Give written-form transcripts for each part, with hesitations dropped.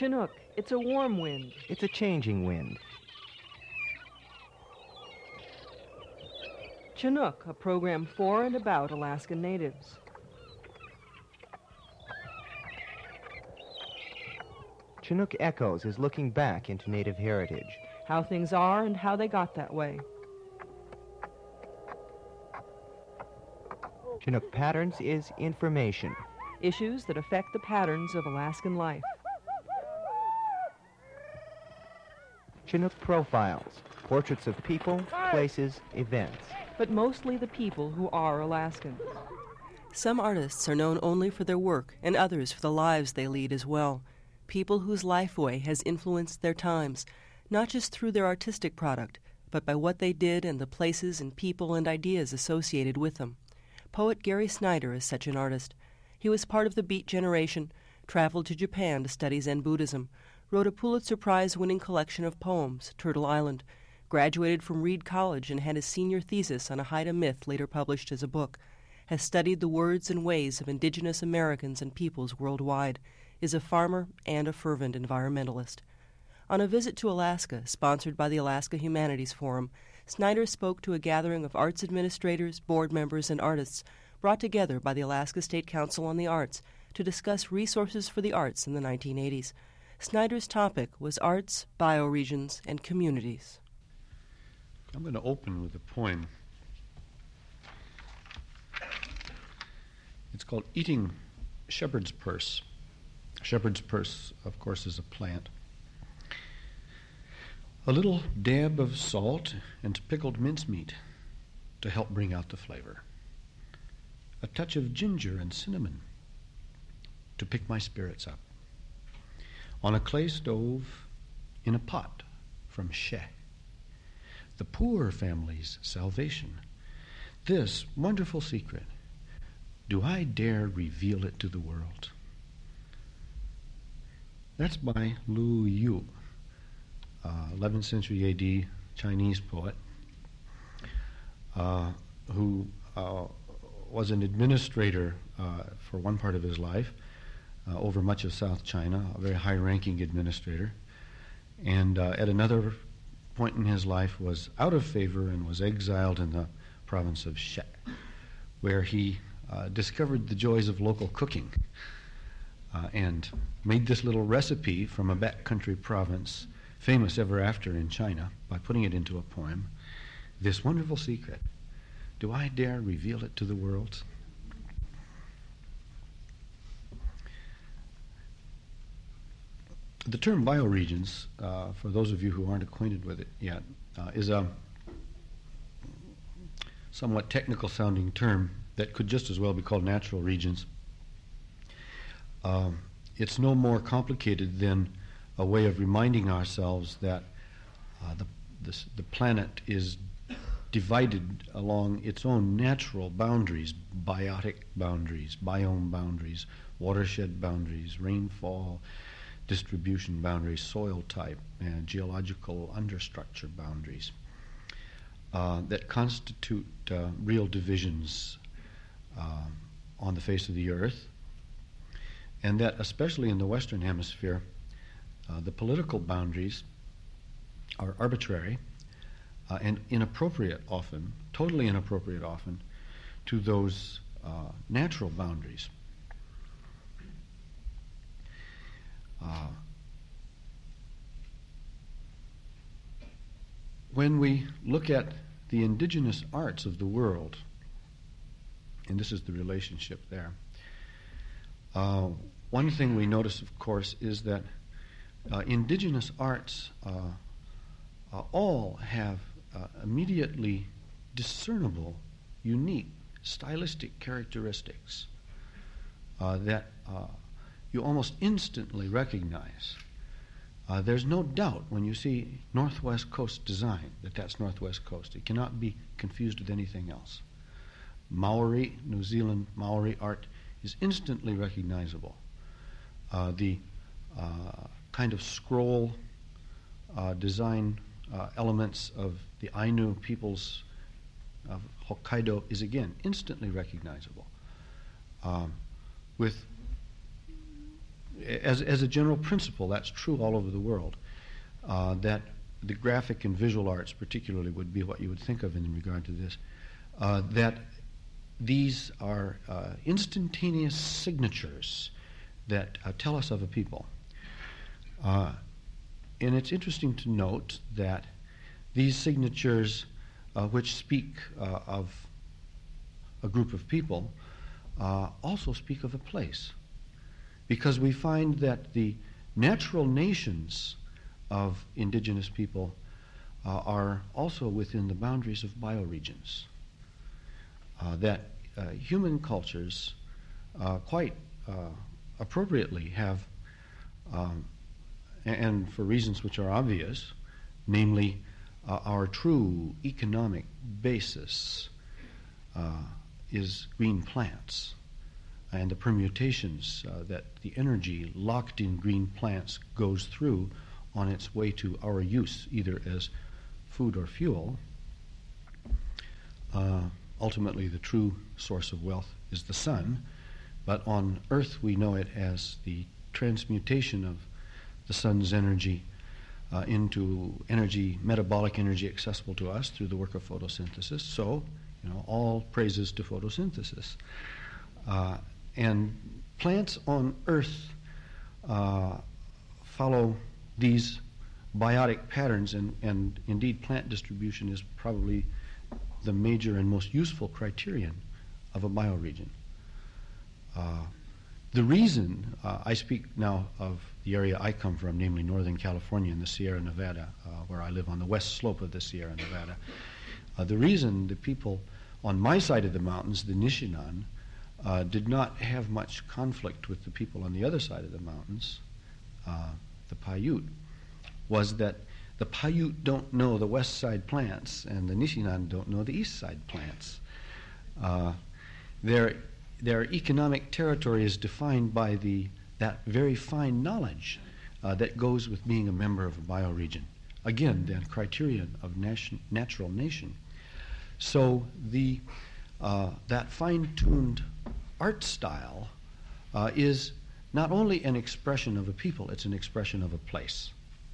Chinook, it's a warm wind. It's a changing wind. Chinook, a program for and about Alaskan natives. Chinook Echoes is looking back into Native heritage. How things are and how they got that way. Chinook Patterns is information. Issues that affect the patterns of Alaskan life. Chinook Profiles, portraits of people, places, events. But mostly the people who are Alaskans. Some artists are known only for their work, and others for the lives they lead as well. People whose lifeway has influenced their times, not just through their artistic product, but by what they did and the places and people and ideas associated with them. Poet Gary Snyder is such an artist. He was part of the Beat generation, traveled to Japan to study Zen Buddhism, wrote a Pulitzer Prize-winning collection of poems, Turtle Island, graduated from Reed College and had his senior thesis on a Haida myth later published as a book, has studied the words and ways of indigenous Americans and peoples worldwide, is a farmer and a fervent environmentalist. On a visit to Alaska, sponsored by the Alaska Humanities Forum, Snyder spoke to a gathering of arts administrators, board members, and artists brought together by the Alaska State Council on the Arts to discuss resources for the arts in the 1980s. Snyder's topic was arts, bioregions, and communities. I'm going to open with a poem. It's called Eating Shepherd's Purse. Shepherd's purse, of course, is a plant. A little dab of salt and pickled mincemeat to help bring out the flavor. A touch of ginger and cinnamon to pick my spirits up. On a clay stove in a pot from She. The poor family's salvation. This wonderful secret, do I dare reveal it to the world? That's by Lu Yu, 11th century A.D. Chinese poet, who was an administrator for one part of his life over much of South China, a very high-ranking administrator, and at another point in his life was out of favor and was exiled in the province of She, where he discovered the joys of local cooking and made this little recipe from a backcountry province famous ever after in China by putting it into a poem. This wonderful secret, do I dare reveal it to the world? The term bioregions, for those of you who aren't acquainted with it yet, is a somewhat technical sounding term that could just as well be called natural regions. It's no more complicated than a way of reminding ourselves that the planet is divided along its own natural boundaries, biotic boundaries, biome boundaries, watershed boundaries, rainfall distribution boundaries, soil type, and geological understructure boundaries that constitute real divisions on the face of the earth, and that especially in the Western Hemisphere, the political boundaries are arbitrary and inappropriate often, totally inappropriate often, to those natural boundaries. When we look at the indigenous arts of the world, and this is the relationship there, one thing we notice, of course, is that indigenous arts all have immediately discernible, unique, stylistic characteristics that you almost instantly recognize. There's no doubt when you see Northwest Coast design that that's Northwest Coast. It cannot be confused with anything else. Maori, New Zealand Maori art is instantly recognizable. The kind of scroll design elements of the Ainu peoples of Hokkaido is again instantly recognizable. With as a general principle, that's true all over the world, that the graphic and visual arts particularly would be what you would think of in regard to this, that these are instantaneous signatures that tell us of a people. And it's interesting to note that these signatures, which speak of a group of people, also speak of a place. Because we find that the natural nations of indigenous people are also within the boundaries of bioregions. That human cultures quite appropriately have, and for reasons which are obvious, namely our true economic basis is green plants, and the permutations that the energy locked in green plants goes through on its way to our use, either as food or fuel. Ultimately, the true source of wealth is the sun, but on Earth we know it as the transmutation of the sun's energy into energy, metabolic energy accessible to us through the work of photosynthesis. So, all praises to photosynthesis. And plants on Earth follow these biotic patterns, and indeed plant distribution is probably the major and most useful criterion of a bioregion. The reason, I speak now of the area I come from, namely Northern California and the Sierra Nevada, where I live on the west slope of the Sierra Nevada. The reason the people on my side of the mountains, the Nishinan, did not have much conflict with the people on the other side of the mountains, the Paiute, was that the Paiute don't know the west side plants and the Nishinan don't know the east side plants. Their economic territory is defined by that very fine knowledge that goes with being a member of a bioregion. Again, the criterion of natural nation. So that fine-tuned art style is not only an expression of a people, it's an expression of a place.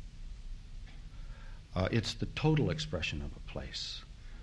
It's the total expression of a place.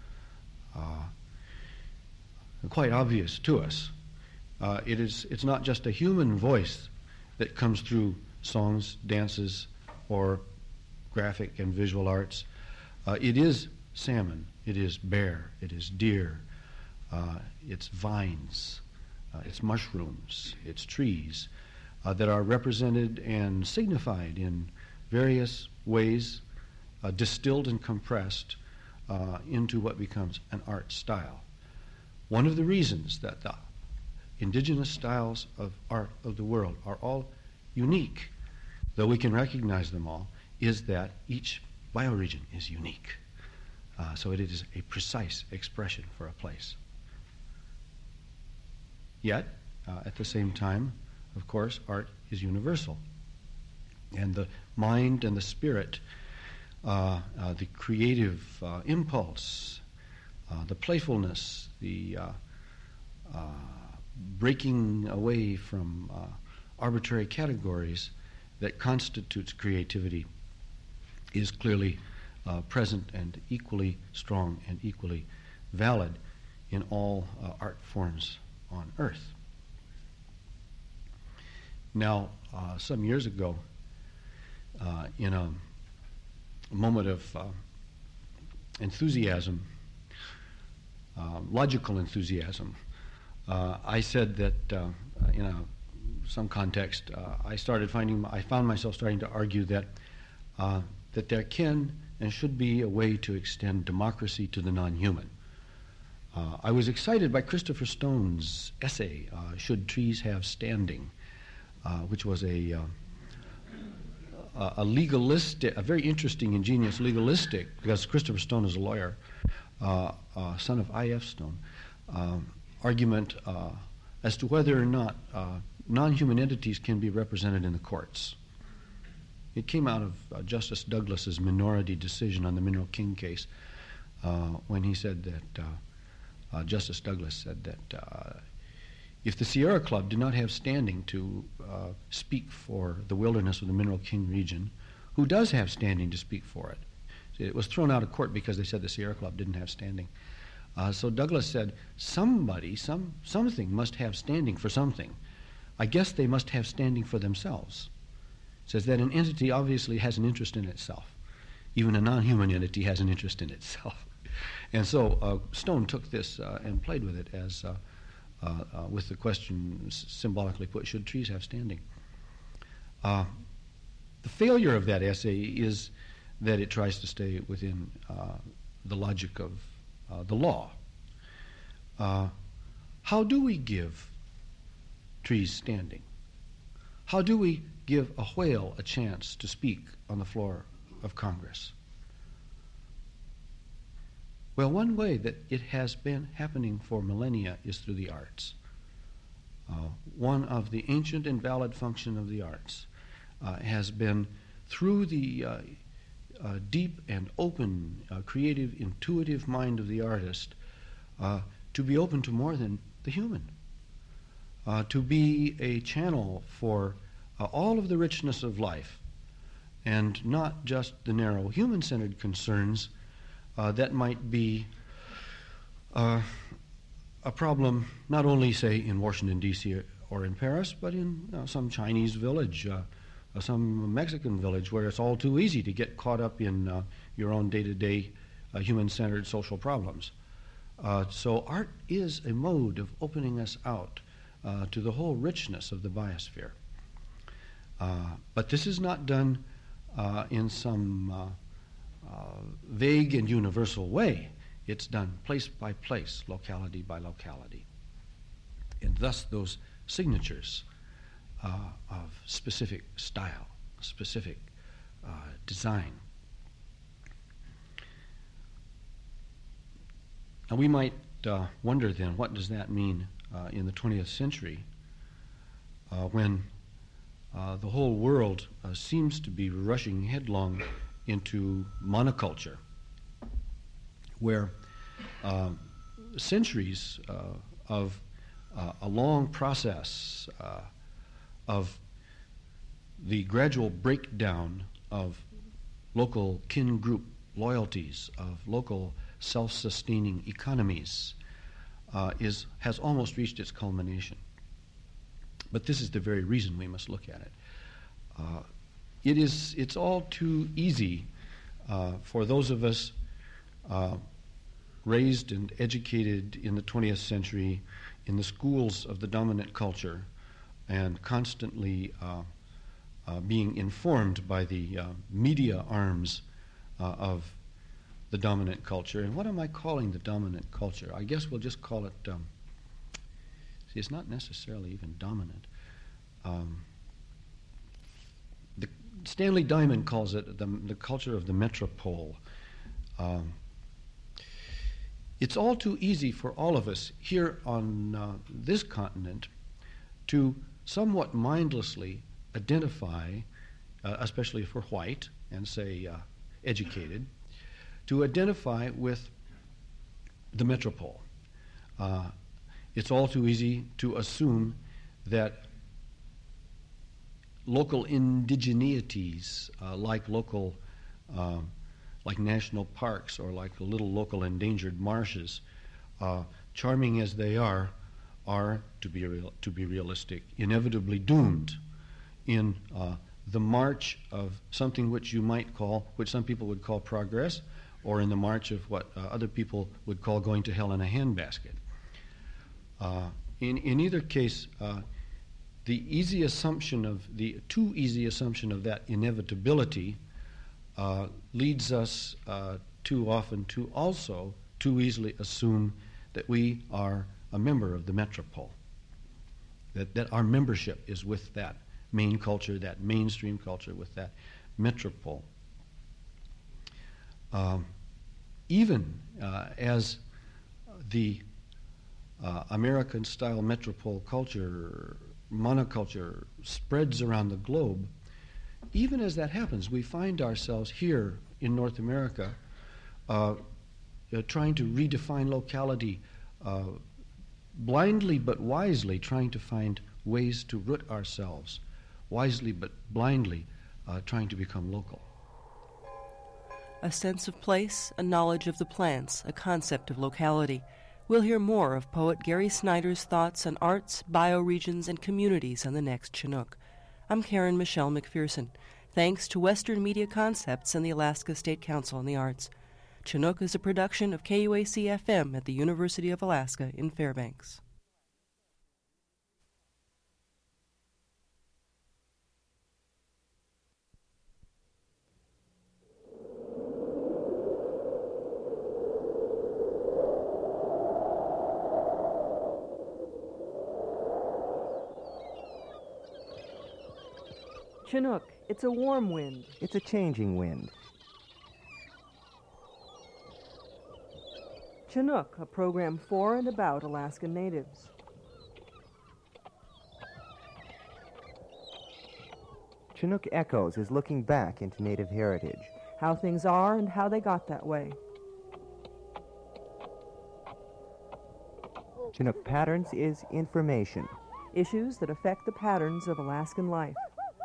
Quite obvious to us. It's not just a human voice that comes through songs, dances, or graphic and visual arts. It is salmon, it is bear, it is deer, it's vines, it's mushrooms, it's trees that are represented and signified in various ways, distilled and compressed into what becomes an art style. One of the reasons that the indigenous styles of art of the world are all unique, though we can recognize them all, is that each bioregion is unique. So it is a precise expression for a place. Yet, at the same time, of course, art is universal. And the mind and the spirit, the creative impulse, the playfulness, the breaking away from arbitrary categories that constitutes creativity is clearly present and equally strong and equally valid in all art forms on Earth. Now, some years ago, in a moment of enthusiasm, logical enthusiasm, I said that in some context, I found myself starting to argue that that there can and should be a way to extend democracy to the non-human. I was excited by Christopher Stone's essay, "Should Trees Have Standing?" Which was a legalistic, a very interesting, ingenious legalistic, because Christopher Stone is a lawyer, son of I.F. Stone, argument as to whether or not non-human entities can be represented in the courts. It came out of Justice Douglas's minority decision on the Mineral King case, when he said that, Justice Douglas said that if the Sierra Club did not have standing to speak for the wilderness of the Mineral King region, who does have standing to speak for it? It was thrown out of court because they said the Sierra Club didn't have standing. So Douglas said, somebody, something must have standing for something. I guess they must have standing for themselves. Says that an entity obviously has an interest in itself. Even a non-human entity has an interest in itself. And so Stone took this and played with it as with the question symbolically put, should trees have standing? The failure of that essay is that it tries to stay within the logic of the law. How do we give trees standing? How do we give a whale a chance to speak on the floor of Congress? Well, one way that it has been happening for millennia is through the arts. One of the ancient and valid functions of the arts has been through the deep and open, creative, intuitive mind of the artist to be open to more than the human, to be a channel for all of the richness of life, and not just the narrow human-centered concerns that might be a problem not only, say, in Washington, D.C. or in Paris, but in some Chinese village, some Mexican village, where it's all too easy to get caught up in your own day-to-day human-centered social problems. So art is a mode of opening us out to the whole richness of the biosphere. But this is not done in some vague and universal way. It's done place by place, locality by locality. And thus those signatures of specific style, specific design. Now we might wonder then, what does that mean in the 20th century when the whole world seems to be rushing headlong into monoculture, where centuries of a long process of the gradual breakdown of local kin group loyalties, of local self-sustaining economies, has almost reached its culmination. But this is the very reason we must look at it. It's all too easy for those of us raised and educated in the 20th century in the schools of the dominant culture and constantly being informed by the media arms of the dominant culture. And what am I calling the dominant culture? I guess we'll just call it, it's not necessarily even dominant. Stanley Diamond calls it the culture of the metropole. It's all too easy for all of us here on this continent to somewhat mindlessly identify, especially if we're white and, say, educated, to identify with the metropole. It's all too easy to assume that local indigeneities, like national parks or like little local endangered marshes, charming as they are to be realistic, inevitably doomed in the march of something which some people would call progress, or in the march of what other people would call going to hell in a handbasket. In either case, the too easy assumption of that inevitability leads us too often to also too easily assume that we are a member of the metropole, that our membership is with that main culture, that mainstream culture, with that metropole. Even as the American-style metropole culture, monoculture, spreads around the globe, even as that happens, we find ourselves here in North America trying to redefine locality blindly but wisely trying to find ways to root ourselves, wisely but blindly trying to become local. A sense of place, a knowledge of the plants, a concept of locality. We'll hear more of poet Gary Snyder's thoughts on arts, bioregions, and communities on the next Chinook. I'm Karen Michelle McPherson. Thanks to Western Media Concepts and the Alaska State Council on the Arts. Chinook is a production of KUAC-FM at the University of Alaska in Fairbanks. Chinook, it's a warm wind. It's a changing wind. Chinook, a program for and about Alaskan Natives. Chinook Echoes is looking back into Native heritage. How things are and how they got that way. Chinook Patterns is information. Issues that affect the patterns of Alaskan life.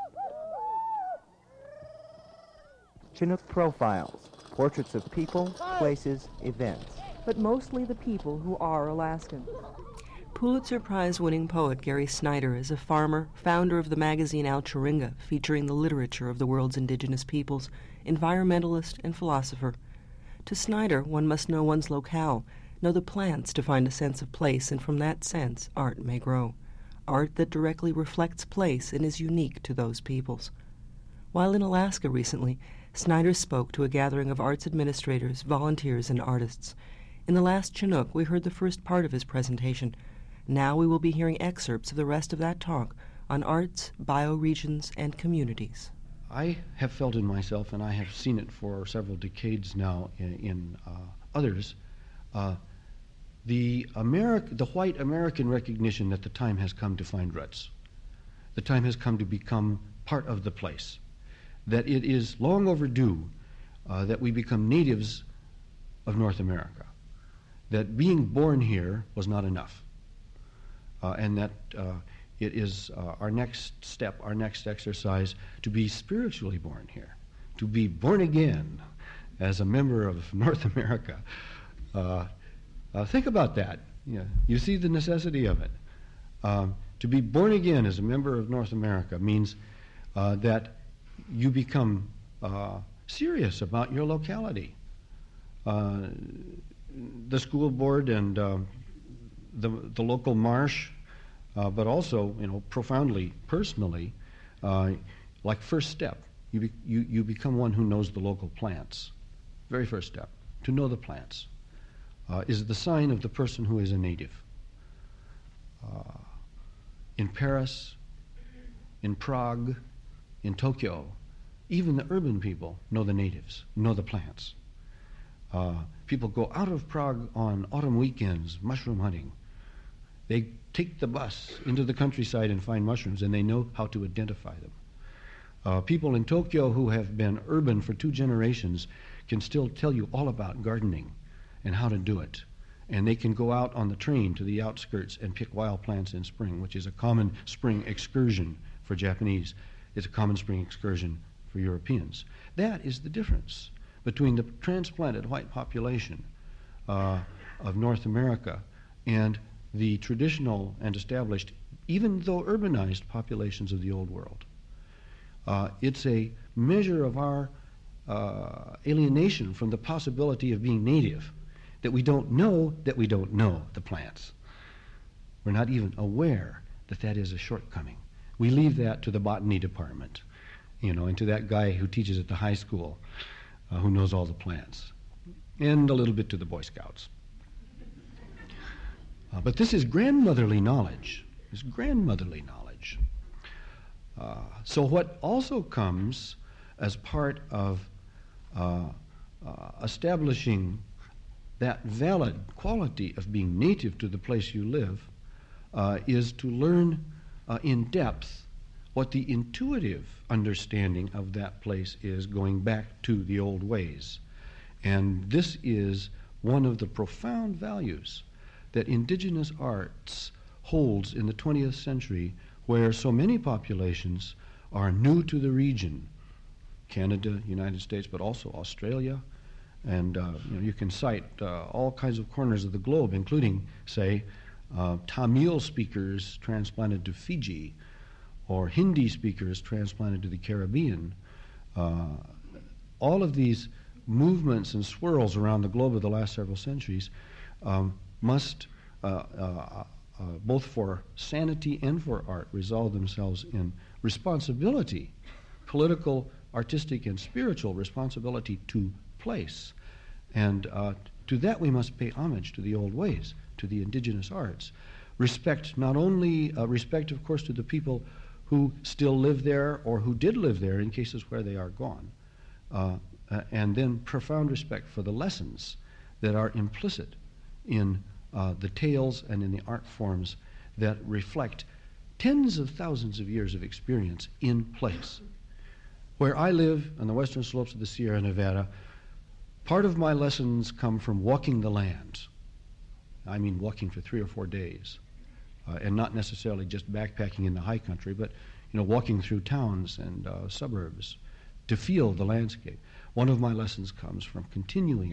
Chinook Profiles, portraits of people, places, events. But mostly the people who are Alaskan. Pulitzer Prize-winning poet Gary Snyder is a farmer, founder of the magazine Alchuringa, featuring the literature of the world's indigenous peoples, environmentalist and philosopher. To Snyder, one must know one's locale, know the plants to find a sense of place, and from that sense, art may grow. Art that directly reflects place and is unique to those peoples. While in Alaska recently, Snyder spoke to a gathering of arts administrators, volunteers, and artists. In the last Chinook, we heard the first part of his presentation. Now we will be hearing excerpts of the rest of that talk on arts, bioregions, and communities. I have felt in myself, and I have seen it for several decades now in others, the white American recognition that the time has come to find roots. The time has come to become part of the place. That it is long overdue that we become natives of North America. That being born here was not enough. And that it is our next step, our next exercise, to be spiritually born here, to be born again as a member of North America. Think about that. You see the necessity of it. To be born again as a member of North America means that you become serious about your locality. The school board and the local marsh, but also, profoundly, personally, like first step, you become one who knows the local plants. Very first step, to know the plants, is the sign of the person who is a native. In Paris, in Prague, in Tokyo, even the urban people know the natives, know the plants. People go out of Prague on autumn weekends mushroom hunting. They take the bus into the countryside and find mushrooms, and they know how to identify them. People in Tokyo who have been urban for 2 generations can still tell you all about gardening and how to do it. And they can go out on the train to the outskirts and pick wild plants in spring, which is a common spring excursion for Japanese. It's a common spring excursion for Europeans. That is the difference between the transplanted white population of North America and the traditional and established, even though urbanized, populations of the Old World. It's a measure of our alienation from the possibility of being native, that we don't know the plants. We're not even aware that that is a shortcoming. We leave that to the botany department, and to that guy who teaches at the high school who knows all the plants, and a little bit to the Boy Scouts. But this is grandmotherly knowledge. It's grandmotherly knowledge. So what also comes as part of establishing that valid quality of being native to the place you live is to learn in depth what the intuitive understanding of that place is, going back to the old ways. And this is one of the profound values that indigenous arts holds in the 20th century, where so many populations are new to the region, Canada, United States, but also Australia, and you can cite all kinds of corners of the globe, including, say, Tamil speakers transplanted to Fiji, or Hindi speakers transplanted to the Caribbean. All of these movements and swirls around the globe of the last several centuries must, both for sanity and for art, resolve themselves in responsibility, political, artistic, and spiritual responsibility to place. And to that we must pay homage to the old ways, to the indigenous arts. Respect, not only respect, of course, to the people who still live there or who did live there in cases where they are gone, and then profound respect for the lessons that are implicit in the tales and in the art forms that reflect tens of thousands of years of experience in place. Where I live on the western slopes of the Sierra Nevada, part of my lessons come from walking the land. I mean walking for 3 or 4 days, and not necessarily just backpacking in the high country, but walking through towns and suburbs to feel the landscape. One of my lessons comes from continually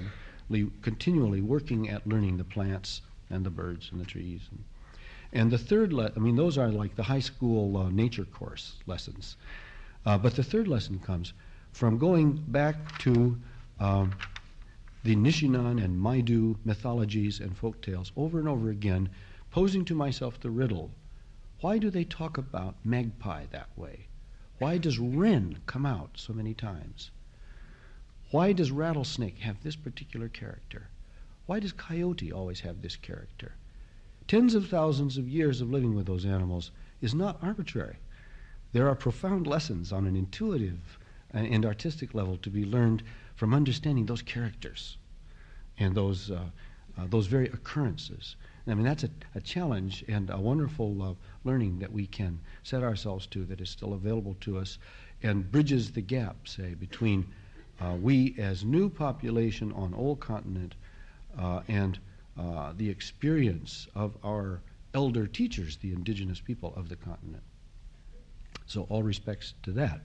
working at learning the plants and the birds and the trees. And the third, those are like the high school nature course lessons. But the third lesson comes from going back to the Nishinan and Maidu mythologies and folk tales over and over again, posing to myself the riddle, why do they talk about magpie that way? Why does wren come out so many times? Why does rattlesnake have this particular character? Why does coyote always have this character? Tens of thousands of years of living with those animals is not arbitrary. There are profound lessons on an intuitive and artistic level to be learned from understanding those characters and those very occurrences. I mean, that's a challenge and a wonderful learning that we can set ourselves to that is still available to us and bridges the gap, say, between we as new population on old continent and the experience of our elder teachers, the indigenous people of the continent. So all respects to that.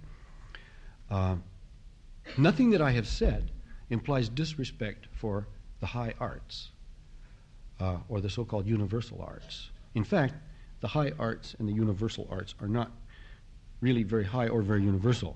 Nothing that I have said implies disrespect for the high arts or the so-called universal arts. In fact, the high arts and the universal arts are not really very high or very universal.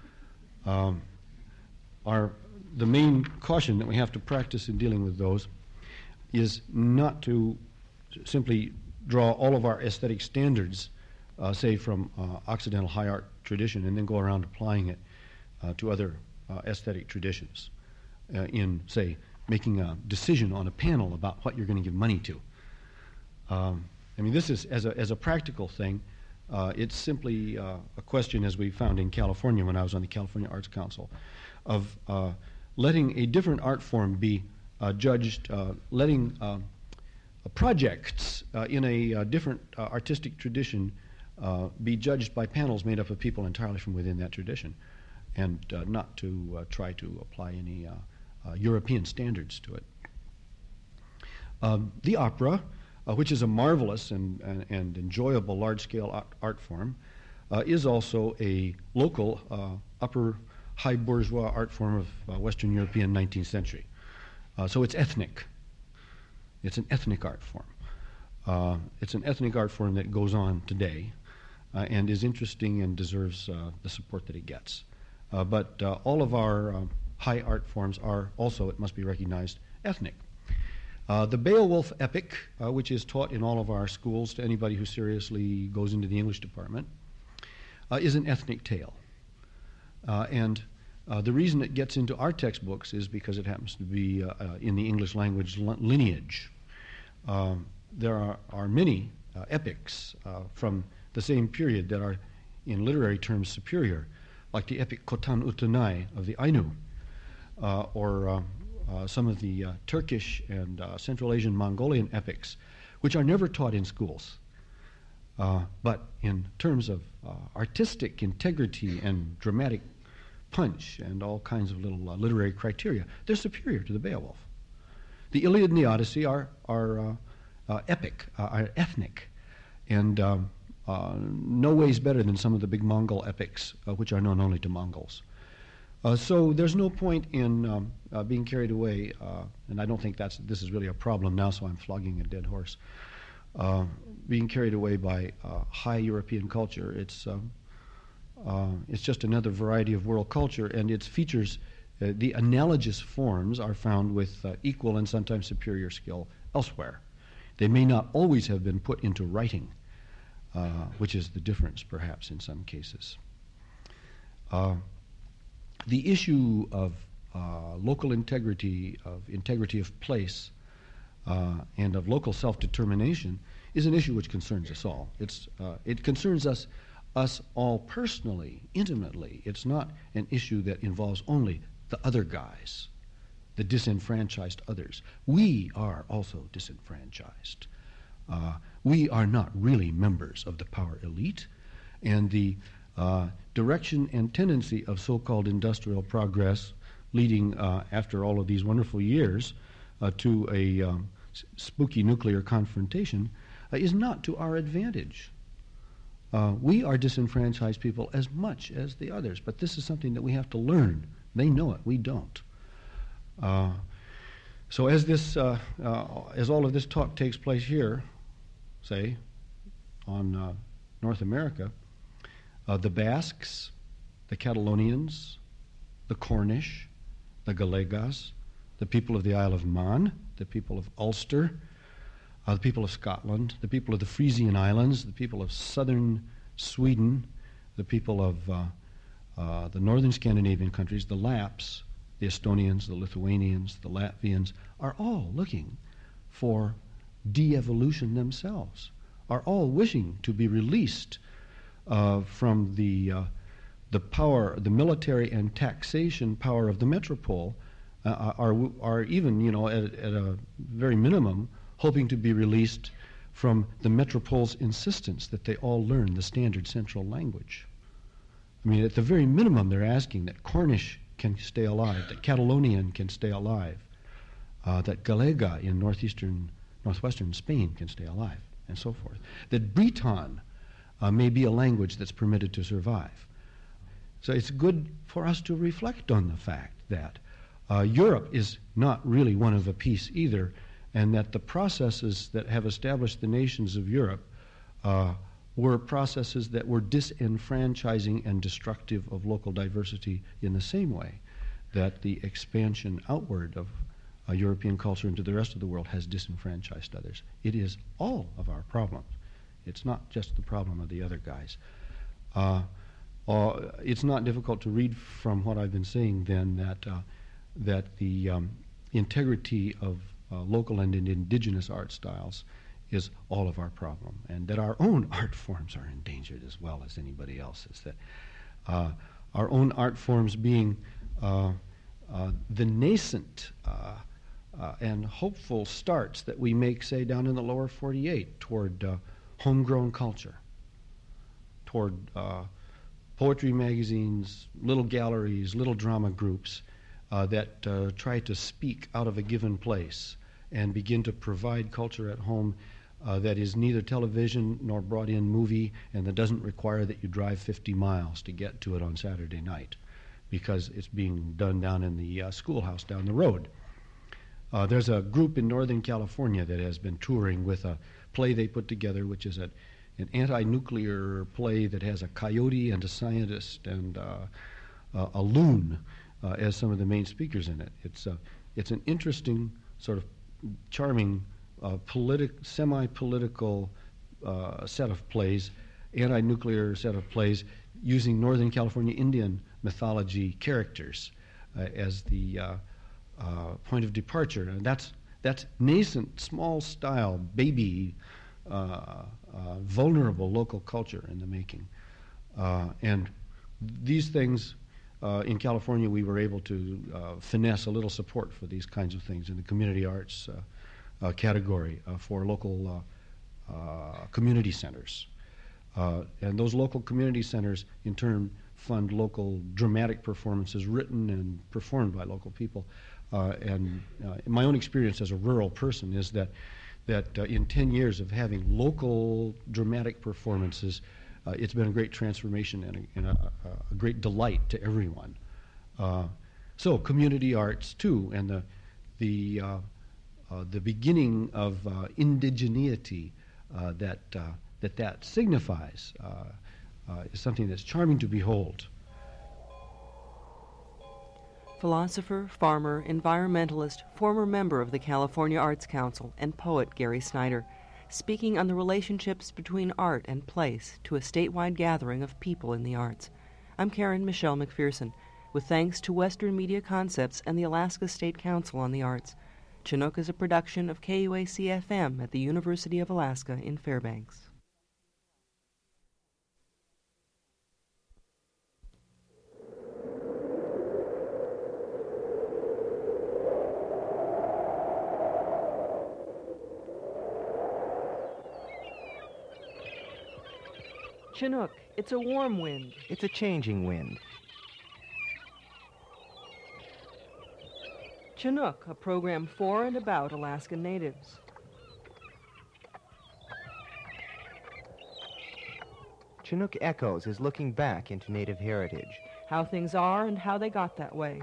The main caution that we have to practice in dealing with those is not to simply draw all of our aesthetic standards, say from Occidental high art tradition, and then go around applying it to other aesthetic traditions in, say, making a decision on a panel about what you're going to give money to. This is, as a practical thing, it's simply a question, as we found in California when I was on the California Arts Council, of letting a different art form be judged, letting projects in a different artistic tradition be judged by panels made up of people entirely from within that tradition, and not to try to apply any European standards to it. The opera, which is a marvelous and enjoyable large-scale art form, is also a local upper high bourgeois art form of Western European 19th century. So it's ethnic. It's an ethnic art form. It's an ethnic art form that goes on today and is interesting and deserves the support that it gets. But all of our high art forms are also, it must be recognized, ethnic. The Beowulf epic, which is taught in all of our schools to anybody who seriously goes into the English department, is an ethnic tale. And the reason it gets into our textbooks is because it happens to be in the English language lineage. There are many epics from the same period that are, in literary terms, superior, like the epic Khotan Utunai of the Ainu, or some of the Turkish and Central Asian Mongolian epics, which are never taught in schools. But in terms of artistic integrity and dramatic punch and all kinds of little literary criteria, they're superior to the Beowulf. The Iliad and the Odyssey are ethnic, and no ways better than some of the big Mongol epics, which are known only to Mongols. So there's no point in being carried away, and I don't think this is really a problem now, so I'm flogging a dead horse. Being carried away by high European culture, it's just another variety of world culture, and its features, the analogous forms, are found with equal and sometimes superior skill elsewhere. They may not always have been put into writing, which is the difference, perhaps, in some cases. The issue of local integrity of place, and of local self-determination is an issue which concerns us all. It concerns us all personally, intimately. It's not an issue that involves only the other guys, the disenfranchised others. We are also disenfranchised. We are not really members of the power elite, and the direction and tendency of so-called industrial progress leading, after all of these wonderful years, to a spooky nuclear confrontation is not to our advantage. We are disenfranchised people as much as the others, but this is something that we have to learn. They know it, we don't. So as all of this talk takes place here, say, on North America, the Basques, the Catalonians, the Cornish, the Galegas, the people of the Isle of Man, the people of Ulster, the people of Scotland, the people of the Frisian Islands, the people of southern Sweden, the people of the northern Scandinavian countries, the Lapps, the Estonians, the Lithuanians, the Latvians, are all looking for de-evolution themselves, are all wishing to be released from the power, the military and taxation power of the metropole, are even, at a very minimum, hoping to be released from the metropole's insistence that they all learn the standard central language. I mean, at the very minimum, they're asking that Cornish can stay alive, that Catalonian can stay alive, that Galega in northwestern Spain can stay alive, and so forth. That Breton may be a language that's permitted to survive. So it's good for us to reflect on the fact that Europe is not really one of a piece either, and that the processes that have established the nations of Europe were processes that were disenfranchising and destructive of local diversity in the same way that the expansion outward of European culture into the rest of the world has disenfranchised others. It is all of our problems. It's not just the problem of the other guys. It's not difficult to read from what I've been saying then that the integrity of local and indigenous art styles is all of our problem, and that our own art forms are endangered as well as anybody else's. That our own art forms being the nascent and hopeful starts that we make, say, down in the lower 48 toward homegrown culture, toward poetry magazines, little galleries, little drama groups that try to speak out of a given place and begin to provide culture at home that is neither television nor brought in movie, and that doesn't require that you drive 50 miles to get to it on Saturday night because it's being done down in the schoolhouse down the road. There's a group in Northern California that has been touring with a play they put together, which is an anti-nuclear play that has a coyote and a scientist and a loon as some of the main speakers in it. It's an interesting, sort of charming, semi-political set of plays, anti-nuclear set of plays, using Northern California Indian mythology characters as the point of departure. And that's nascent, small-style, baby, vulnerable local culture in the making. And these things, in California, we were able to finesse a little support for these kinds of things in the community arts category for local community centers. And those local community centers, in turn, fund local dramatic performances written and performed by local people. And my own experience as a rural person is that that in 10 years of having local dramatic performances, it's been a great transformation and a great delight to everyone. So community arts too, and the beginning of indigeneity that signifies is something that's charming to behold. Philosopher, farmer, environmentalist, former member of the California Arts Council, and poet Gary Snyder, speaking on the relationships between art and place to a statewide gathering of people in the arts. I'm Karen Michelle McPherson, with thanks to Western Media Concepts and the Alaska State Council on the Arts. Chinook is a production of KUAC-FM at the University of Alaska in Fairbanks. Chinook, it's a warm wind. It's a changing wind. Chinook, a program for and about Alaskan natives. Chinook Echoes is looking back into Native heritage. How things are and how they got that way.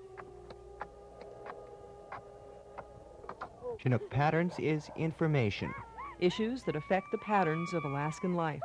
Chinook Patterns is information. Issues that affect the patterns of Alaskan life.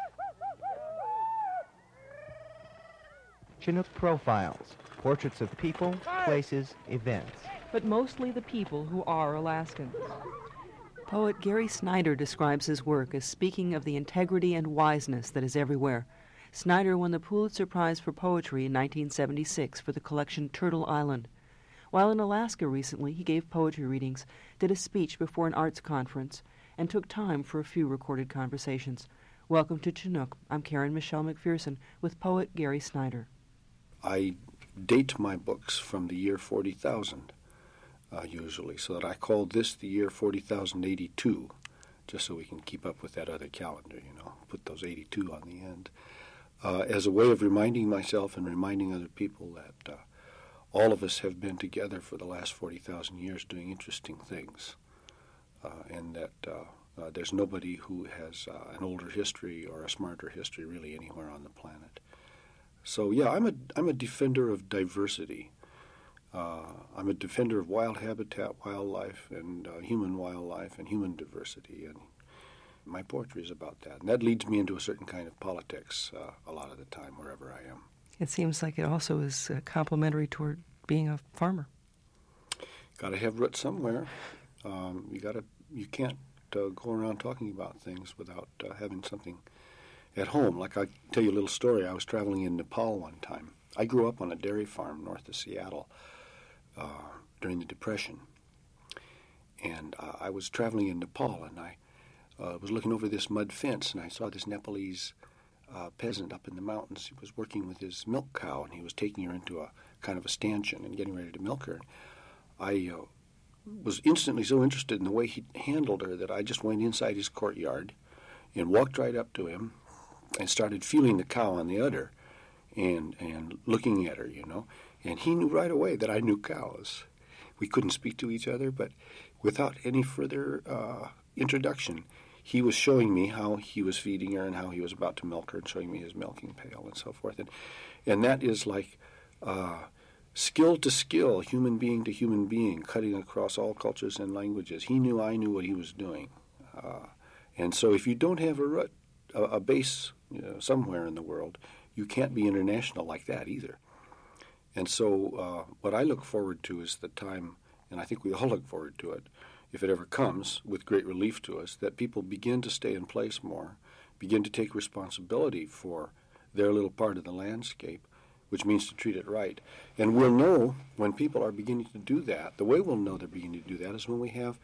Chinook Profiles, portraits of people, places, events. But mostly the people who are Alaskans. Poet Gary Snyder describes his work as speaking of the integrity and wiseness that is everywhere. Snyder won the Pulitzer Prize for Poetry in 1976 for the collection Turtle Island. While in Alaska recently, he gave poetry readings, did a speech before an arts conference, and took time for a few recorded conversations. Welcome to Chinook. I'm Karen Michelle McPherson with poet Gary Snyder. I date my books from the year 40,000, usually, so that I call this the year 40,082, just so we can keep up with that other calendar, put those 82 on the end, as a way of reminding myself and reminding other people that all of us have been together for the last 40,000 years doing interesting things, and that there's nobody who has an older history or a smarter history really anywhere on the planet. So yeah, I'm a defender of diversity. I'm a defender of wild habitat, wildlife, and human wildlife, and human diversity. And my poetry is about that. And that leads me into a certain kind of politics a lot of the time, wherever I am. It seems like it also is complementary toward being a farmer. Got to have roots somewhere. You can't go around talking about things without having something at home. Like I'll tell you a little story. I was traveling in Nepal one time. I grew up on a dairy farm north of Seattle during the Depression. And I was traveling in Nepal, and I was looking over this mud fence, and I saw this Nepalese peasant up in the mountains. He was working with his milk cow, and he was taking her into a kind of a stanchion and getting ready to milk her. I was instantly so interested in the way he handled her that I just went inside his courtyard and walked right up to him and started feeling the cow on the udder and looking at her, And he knew right away that I knew cows. We couldn't speak to each other, but without any further introduction, he was showing me how he was feeding her and how he was about to milk her and showing me his milking pail and so forth. And that is like skill to skill, human being to human being, cutting across all cultures and languages. He knew I knew what he was doing. And so if you don't have a base somewhere in the world, you can't be international like that either. And so what I look forward to is the time, and I think we all look forward to it, if it ever comes, with great relief to us, that people begin to stay in place more, begin to take responsibility for their little part of the landscape, which means to treat it right. And we'll know when people are beginning to do that. The way we'll know they're beginning to do that is when we have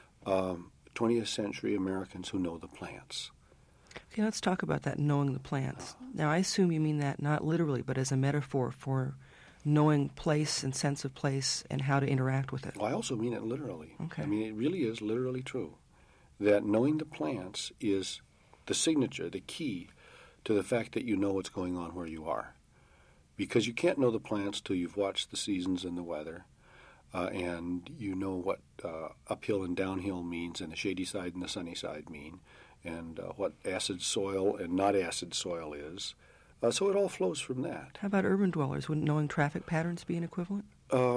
20th century Americans who know the plants. Okay, let's talk about that, knowing the plants. Now, I assume you mean that not literally, but as a metaphor for knowing place and sense of place and how to interact with it. Well, I also mean it literally. Okay. I mean, it really is literally true that knowing the plants is the signature, the key to the fact that you know what's going on where you are. Because you can't know the plants till you've watched the seasons and the weather. and you know what uphill and downhill means, and the shady side and the sunny side mean, and what acid soil and not acid soil is. So it all flows from that. How about urban dwellers? Wouldn't knowing traffic patterns be an equivalent?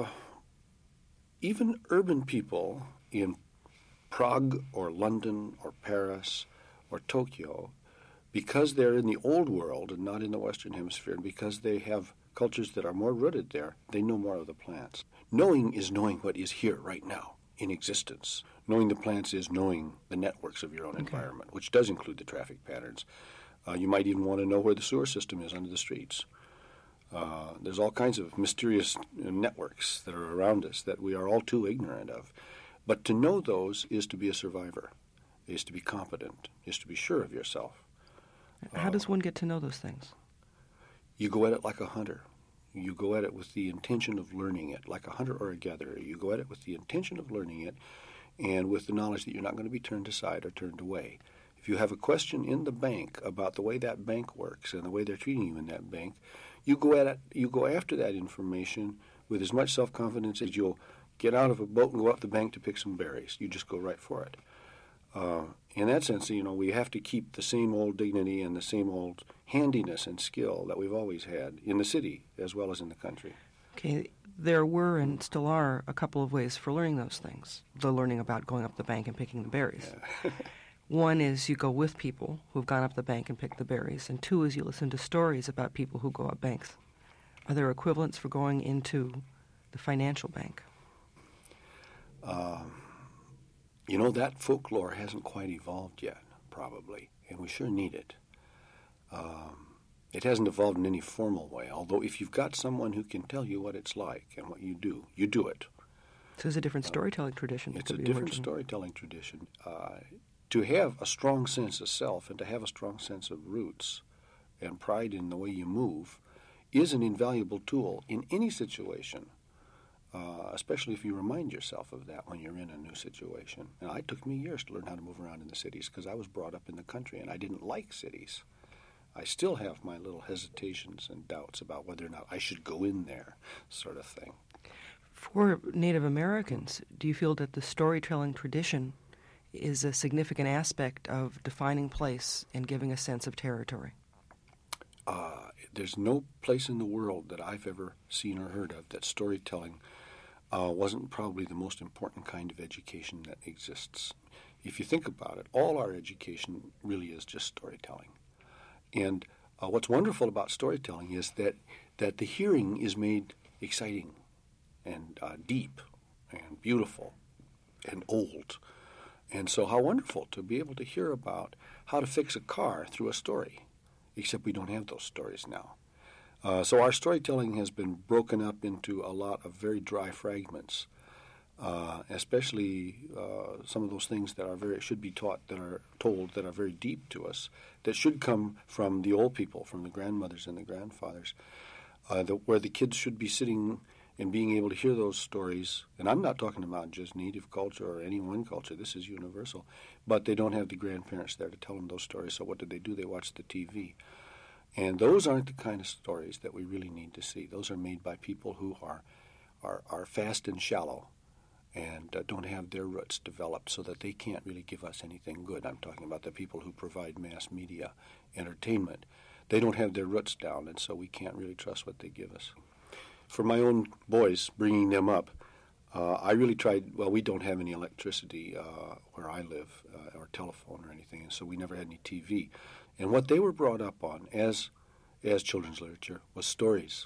Even urban people in Prague or London or Paris or Tokyo, because they're in the old world and not in the Western Hemisphere, and because they have cultures that are more rooted there, they know more of the plants. Knowing is knowing what is here right now in existence. Knowing the plants is knowing the networks of your own environment, which does include the traffic patterns. You might even want to know where the sewer system is under the streets. There's all kinds of mysterious networks that are around us that we are all too ignorant of. But to know those is to be a survivor, is to be competent, is to be sure of yourself. How does one get to know those things? You go at it like a hunter. You go at it with the intention of learning it, like a hunter or a gatherer. You go at it with the intention of learning it and with the knowledge that you're not going to be turned aside or turned away. If you have a question in the bank about the way that bank works and the way they're treating you in that bank, you go at it. You go after that information with as much self-confidence as you'll get out of a boat and go up the bank to pick some berries. You just go right for it. In that sense, we have to keep the same old dignity and the same old handiness and skill that we've always had in the city as well as in the country. Okay, there were and still are a couple of ways for learning those things. The learning about going up the bank and picking the berries. Yeah. One is you go with people who've gone up the bank and picked the berries, and two is you listen to stories about people who go up banks. Are there equivalents for going into the financial bank? That folklore hasn't quite evolved yet, probably, and we sure need it. It hasn't evolved in any formal way, although if you've got someone who can tell you what it's like and what you do it. So there's a different storytelling tradition. It's a different storytelling tradition. To have a strong sense of self and to have a strong sense of roots and pride in the way you move is an invaluable tool in any situation, especially if you remind yourself of that when you're in a new situation. And it took me years to learn how to move around in the cities because I was brought up in the country and I didn't like cities. I still have my little hesitations and doubts about whether or not I should go in there, sort of thing. For Native Americans, do you feel that the storytelling tradition is a significant aspect of defining place and giving a sense of territory? There's no place in the world that I've ever seen or heard of that storytelling wasn't probably the most important kind of education that exists. If you think about it, all our education really is just storytelling. And what's wonderful about storytelling is that the hearing is made exciting and deep and beautiful and old. And so how wonderful to be able to hear about how to fix a car through a story, except we don't have those stories now. So our storytelling has been broken up into a lot of very dry fragments, especially some of those things that should be taught, that are told, that are very deep to us, that should come from the old people, from the grandmothers and the grandfathers, where the kids should be sitting and being able to hear those stories. And I'm not talking about just Native culture or any one culture. This is universal. But they don't have the grandparents there to tell them those stories. So what do? They watch the TV. And those aren't the kind of stories that we really need to see. Those are made by people who are fast and shallow and don't have their roots developed so that they can't really give us anything good. I'm talking about the people who provide mass media entertainment. They don't have their roots down, and so we can't really trust what they give us. For my own boys, bringing them up, I really tried. Well, we don't have any electricity where I live, or telephone or anything, and so we never had any TV. And what they were brought up on as children's literature was stories,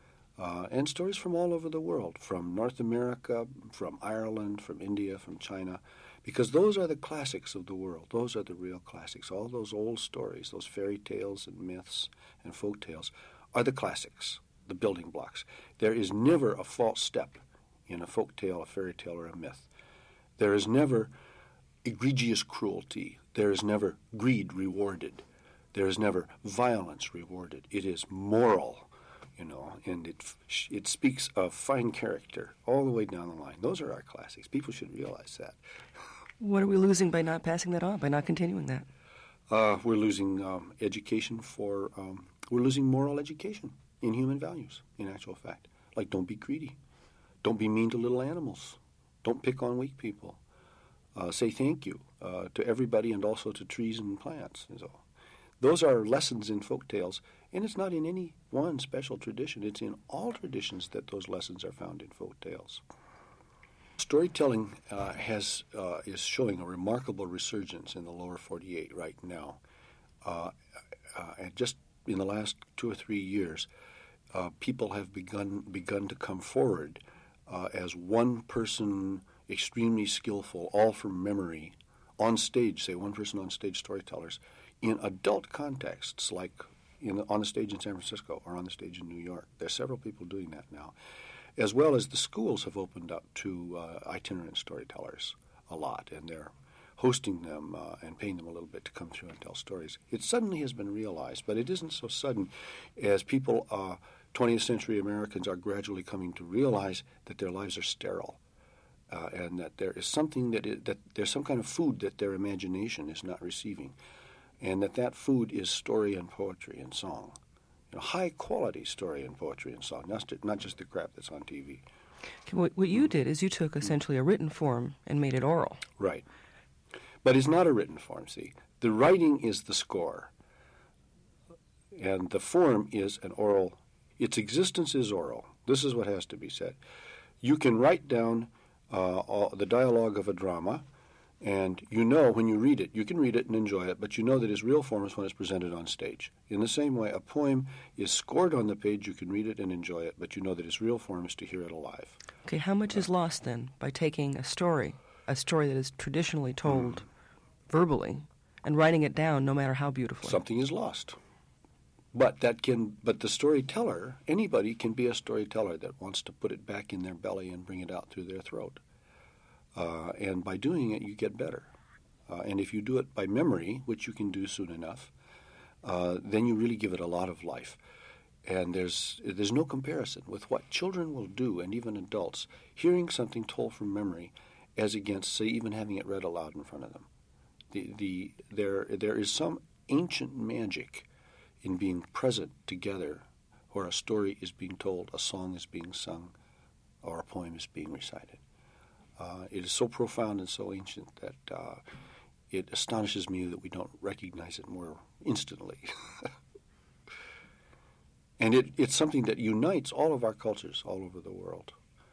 and stories from all over the world, from North America, from Ireland, from India, from China, because those are the classics of the world. Those are the real classics. All those old stories, those fairy tales and myths and folk tales, are the classics, the building blocks. There is never a false step in a folk tale, a fairy tale, or a myth. There is never egregious cruelty. There is never greed rewarded. There is never violence rewarded. It is moral, and it speaks of fine character all the way down the line. Those are our classics. People should realize that. What are we losing by not passing that on, by not continuing that? We're losing education we're losing moral education in human values, in actual fact. Like, don't be greedy. Don't be mean to little animals. Don't pick on weak people. Say thank you to everybody and also to trees and plants. So those are lessons in folk tales, and it's not in any one special tradition. It's in all traditions that those lessons are found in folk tales. Storytelling is showing a remarkable resurgence in the lower 48 right now. And just in the last 2 or 3 years, people have begun to come forward as one person, extremely skillful, all from memory, on stage, say one person on stage storytellers, in adult contexts, like on the stage in San Francisco or on the stage in New York. There's several people doing that now, as well as the schools have opened up to itinerant storytellers a lot, and they're hosting them and paying them a little bit to come through and tell stories. It suddenly has been realized, but it isn't so sudden as people, 20th century Americans, are gradually coming to realize that their lives are sterile. And that there is something that there's some kind of food that their imagination is not receiving, and that food is story and poetry and song, high quality story and poetry and song, not just the crap that's on TV. Okay, what you did is you took essentially a written form and made it oral. Right, but it's not a written form. See, the writing is the score, and the form is an oral. Its existence is oral. This is what has to be said. You can write down the dialogue of a drama, and when you read it, you can read it and enjoy it, but you know that its real form is when it's presented on stage. In the same way, a poem is scored on the page, you can read it and enjoy it, but you know that its real form is to hear it alive. Okay, how much is lost then by taking a story that is traditionally told verbally, and writing it down no matter how beautifully? Something is lost. But the storyteller, anybody can be a storyteller that wants to put it back in their belly and bring it out through their throat. And by doing it, you get better. And if you do it by memory, which you can do soon enough, then you really give it a lot of life. And there's no comparison with what children will do, and even adults, hearing something told from memory, as against, say, even having it read aloud in front of them. There is some ancient magic in being present together where a story is being told, a song is being sung, or a poem is being recited. It is so profound and so ancient that it astonishes me that we don't recognize it more instantly. And it's something that unites all of our cultures all over the world.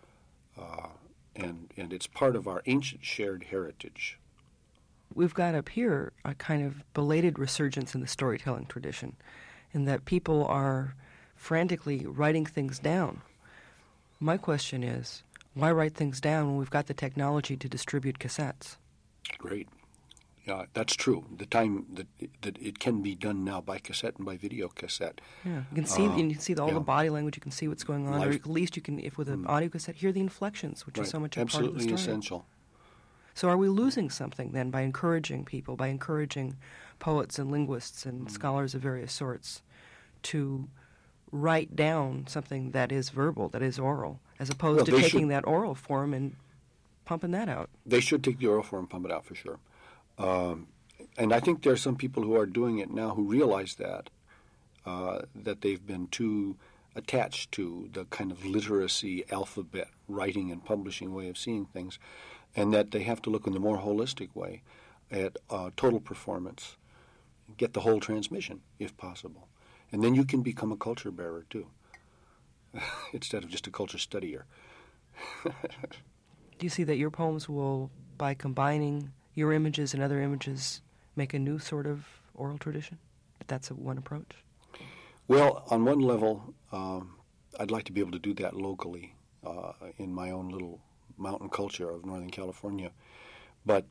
And it's part of our ancient shared heritage. We've got up here a kind of belated resurgence in the storytelling tradition, in that people are frantically writing things down. My question is, why write things down when we've got the technology to distribute cassettes? Great. Yeah, that's true. The time that it can be done now by cassette and by video cassette. Yeah, you can see all the body language. You can see what's going on, or at least you can, if with an audio cassette, hear the inflections, which is so much a part of the story. Absolutely essential. So are we losing something then by encouraging people, by encouraging poets and linguists and scholars of various sorts to write down something that is verbal, that is oral, as opposed to taking that oral form and pumping that out? They should take the oral form and pump it out for sure. And I think there are some people who are doing it now who realize that they've been too attached to the kind of literacy, alphabet, writing and publishing way of seeing things, and that they have to look in the more holistic way at total performance, get the whole transmission, if possible. And then you can become a culture bearer, too, instead of just a culture studier. Do you see that your poems will, by combining your images and other images, make a new sort of oral tradition? If that's one approach? Well, on one level, I'd like to be able to do that locally in my own little mountain culture of Northern California. But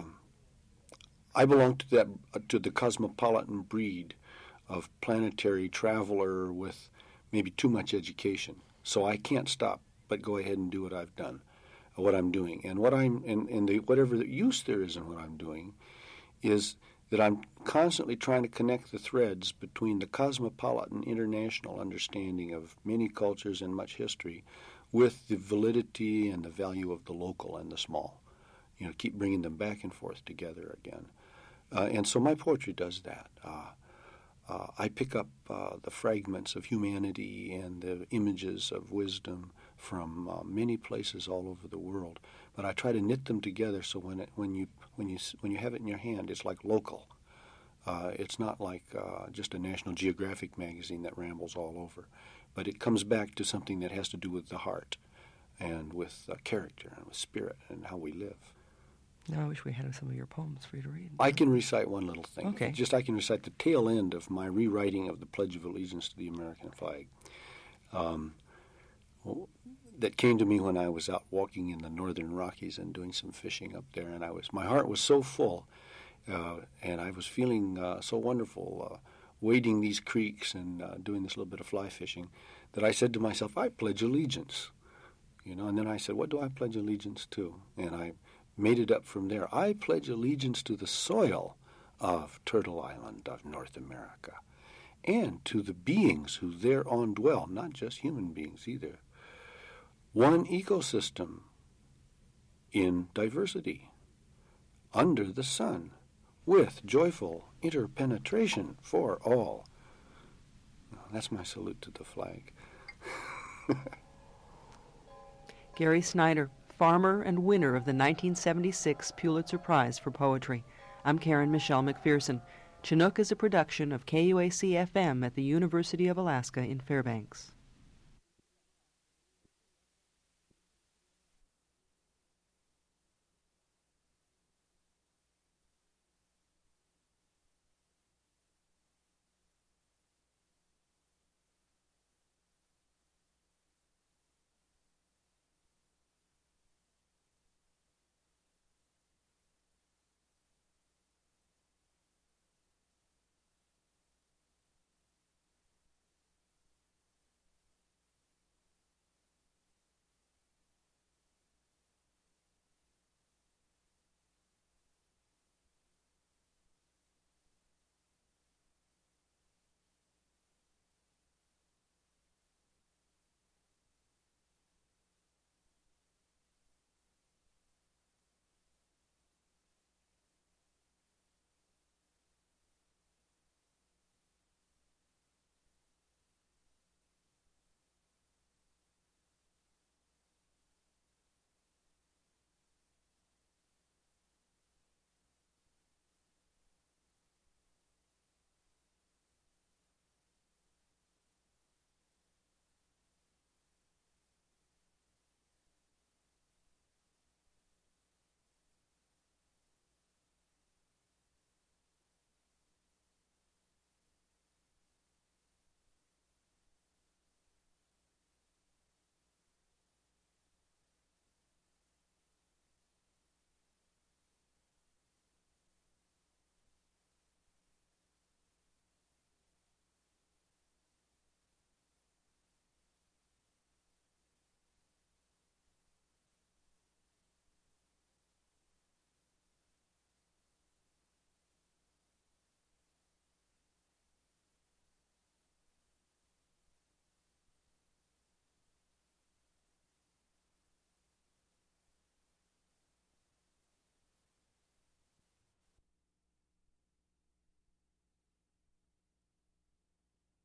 I belong to the cosmopolitan breed of planetary traveler with maybe too much education. So I can't stop but go ahead and do what I've done, what I'm doing. And whatever the use there is in what I'm doing is that I'm constantly trying to connect the threads between the cosmopolitan international understanding of many cultures and much history with the validity and the value of the local and the small. Keep bringing them back and forth together again. And so my poetry does that. I pick up the fragments of humanity and the images of wisdom from many places all over the world. But I try to knit them together so when you have it in your hand, it's like local. It's not like just a National Geographic magazine that rambles all over, but it comes back to something that has to do with the heart and with character and with spirit and how we live. Now I wish we had some of your poems for you to read. I can recite one little thing. Okay. I can recite the tail end of my rewriting of the Pledge of Allegiance to the American flag. That came to me when I was out walking in the northern Rockies and doing some fishing up there, and my heart was so full, and I was feeling so wonderful wading these creeks and doing this little bit of fly fishing, that I said to myself, I pledge allegiance. And then I said, what do I pledge allegiance to? And I made it up from there. I pledge allegiance to the soil of Turtle Island of North America, and to the beings who thereon dwell, not just human beings either. One ecosystem in diversity, under the sun, with joyful interpenetration for all. That's my salute to the flag. Gary Snyder, farmer and winner of the 1976 Pulitzer Prize for Poetry. I'm Karen Michelle McPherson. Chinook is a production of KUAC-FM at the University of Alaska in Fairbanks.